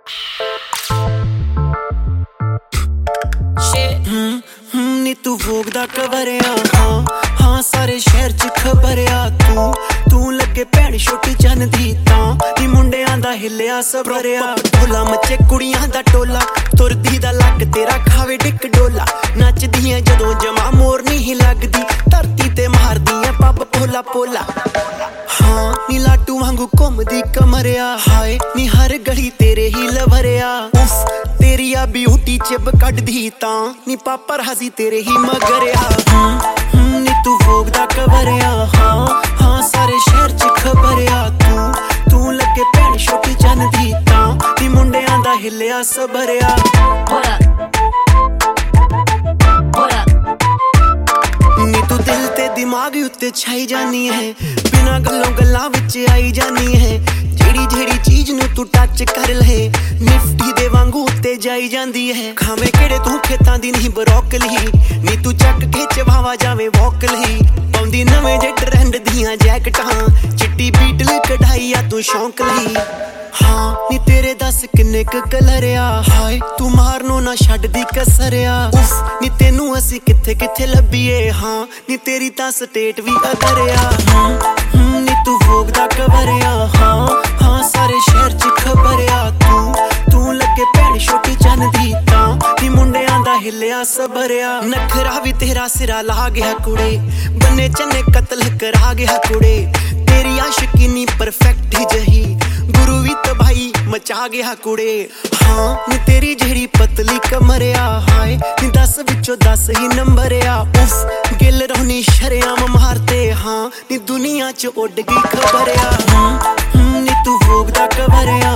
ਨੀ ਤੂੰ ਵੋਗ ਦਾ ਕਵਰ ਆ, ਹਾਂ ਹਾਂ ਸਾਰੇ ਸ਼ਹਿਰ ਚ ਖਬਰ ਆ। ਤੂੰ ਲੱਗੇ ਭੈਣ ਛੋਟੀ ਚੰਨ ਦੀ ਤਾਂ ਨੀ ਮੁੰਡਿਆਂ ਦਾ ਹਿੱਲਿਆ ਸਬਰਿਆ। ਢੋਲਾ ਮੱਚੇ ਕੁੜੀਆਂ ਦਾ ਟੋਲਾ, ਤੁਰਦੀ ਦਾ ਲੱਕ ਤੇਰਾ ਖਾਵੇ ਡਿੱਕ ਡੋਲਾ। ਨੱਚਦੀਆਂ ਜਦੋਂ ਜਮਾ ਮੋਰ ਨਹੀਂ ਲੱਗਦੀ, ਧਰਤੀ ਤੇ ਮਾਰਦੀਆਂ ਪੱਬ ਪੋਲਾ ਪੋਲਾ। ਹਾਂ ਨੀ ਲਾਟੂ ਵਾਂਗੂ ਘੁੰਮਦੀ ਕਮਰਿਆ, ਹਾਏ ਨੀ ਹਰ ਗਲੀ ਤੇਰੇ ਹੀ ਲਵਰਿਆ। ਉਫ ਤੇਰੀ ਆ ਬਿਊਟੀ ਚਿਬ ਕੱਢਦੀ ਤਾਂ ਨੀ ਪਾਪਰ ਹਸੀ ਤੇਰੇ ਹੀ ਮਗਰਿਆ। ਨੀ ਤੂੰ ਵੋਗ ਦਾ ਕਵਰ ਆ, ਹਾਂ ਹਾਂ ਸਾਰੇ ਸ਼ਹਿਰ ਚ ਖਬਰ ਆ। ਤੂੰ ਲੱਗੇ ਭੈਣ ਛੋਟੀ ਚੰਨ ਦੀ ਤਾਂ ਨੀ ਮੁੰਡਿਆਂ ਦਾ ਹਿੱਲਿਆ ਸਬਰਿਆ। ਨੀ ਤੂੰ ਦਿਲ ਤੇ ਦਿਮਾਗ ਉੱਤੇ ਛਾਈ ਜਾਨੀ ਹੈ, ਬਿਨਾਂ ਗੱਲੋਂ ਗੱਲਾਂ ਵਿੱਚ ਆਈ ਜਾਨੀ ਹੈ। ਜਿਹੜੀ ਚੀਜ਼ ਨੂੰ ਤੂੰ ਟੱਚ ਕਰ ਲਏ, ਨਿਫਟੀ ਦੇ ਵਾਂਗੂ ਉੱਤੇ ਜਾਈ ਜਾਂਦੀ ਹੈ। ਖਾਵੇਂ ਕਿਹੜੇ ਤੂੰ ਖੇਤਾਂ ਦੀ ਨਹੀਂ ਬਰੋਕਲੀ, ਨੀ ਤੂੰ ਚੱਕ ਕੇ ਚਵਾਵਾ ਜਾਵੇਂ ਵੋਕਲੀ। ਪਾਉਂਦੀ ਨਵੇਂ ਜੇ ਟਰੈਂਡ ਦੀਆਂ ਜੈਕਟਾਂ, ਚਿੱਟੀ ਬੀਟਲ ਕਢਾਈ ਆ ਤੂੰ ਸ਼ੌਂਕ ਲਈ। ਹਾਂ ਨੀ ਤੇਰੇ ਦੱਸ ਕਿੰਨੇ ਕੁ ਕਲਰ ਆ, ਹਾਏ ਤੂੰ ਮਾਰਨੋਂ ਨਾ ਛੱਡਦੀ ਕਸਰਿਆ। ਉਫ ਨੀ ਤੈਨੂੰ ਅਸੀਂ ਕਿੱਥੇ ਕਿੱਥੇ ਲੱਭੀਏ, ਹਾਂ ਨੀ ਤੇਰੀ ਤਾਂ ਸਟੇਟ ਵੀ ਅਦਰਿਆ। ਨੀ ਤੂੰ ਵੋਗ ਦਾ ਕਵਰ ਆ, ਹਾਂ ਹਾਂ ਸਾਰੇ ਸ਼ਹਿਰ ਚ ਖਬਰ ਆ। ਤੂੰ ਲੱਗੇ ਭੈਣ ਛੋਟੀ ਚੰਨ ਦੀ ਤਾਂ ਨੀ ਮੁੰਡਿਆਂ ਦਾ ਹਿੱਲਿਆ ਸਬਰਿਆ। ਨਖਰਾ ਵੀ ਤੇਰਾ ਸਿਰਾ ਲਾ ਗਿਆ ਕੁੜੇ, ਬੰਨੇ ਚੰਨੇ ਕਤਲ ਕਰਾ ਗਿਆ ਕੁੜੇ। ਤੇਰੀ ਆਸ਼ਕੀ ਨੀ ਪਰਫੈਕਟ ਜਹੀ, ਗੁਰੂ ਵੀ ਤਬਾਹੀ ਮਚਾ ਗਿਆ ਕੁੜੇ। ਹਾਂ ਨੀ ਤੇਰੀ ਜਿਹੜੀ ਪਤਲੀ ਕਮਰਿਆ, ਹਾਏ ਨੀ 10 ਵਿੱਚੋਂ 10 ਹੀ ਨੰਬਰ ਆ। ਉਫ ਗਿੱਲ ਰੋਣੀ ਸ਼ਰਿਆਮ ਮਾਰਤੇ, ਹਾਂ ਨੀ ਦੁਨੀਆ ਚ ਉੱਡ ਗਈ ਖਬਰ ਆ। ਨੀ ਤੂੰ ਵੋਗ ਦਾ ਕਵਰ ਆ,